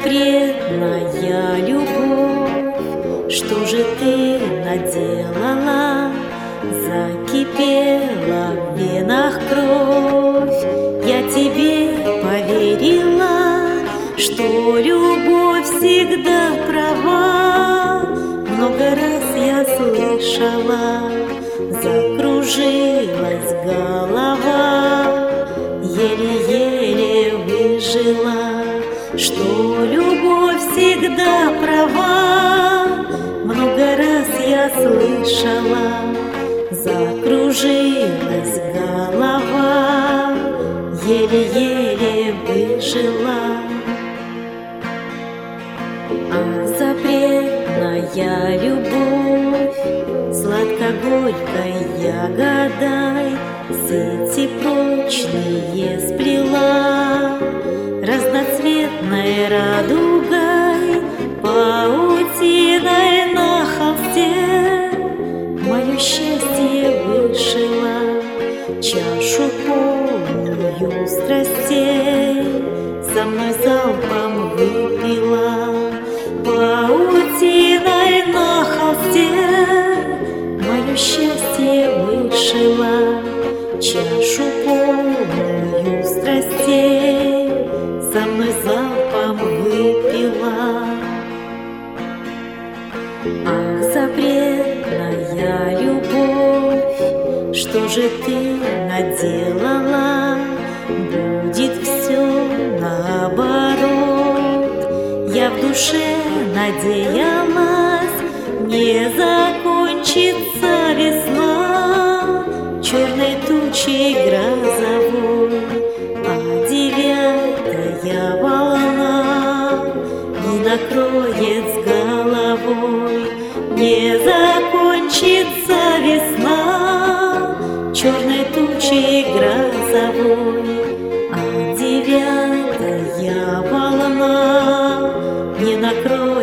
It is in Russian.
запретная любовь, что же ты наделала? Закипела в венах кровь. Я тебе поверила, что любовь всегда права. Много раз я слышала, закружилась голова, еле-еле выжила, что любовь всегда права. Много раз я слышала, закружилась голова, еле-еле выжила. А запретная любовь, сладко-горькой ягодой, сети прочные сплела, разноцветной радугой, паутиной на холсте. Мое счастье вышила, чашу полную страстей, со мной залпом выпила, паутиной на холсте. Мое счастье вышила, чашу полную страстей, со мной залпом выпила. Ах, запретная любовь, что же ты наделала? Будет все наоборот. Я в душе надеялась, не закончится весна черной тучей грозовой, а 9-я волна не накроет с головой. Не закончится весна черной тучей грозовой, а 9-я волна не накроет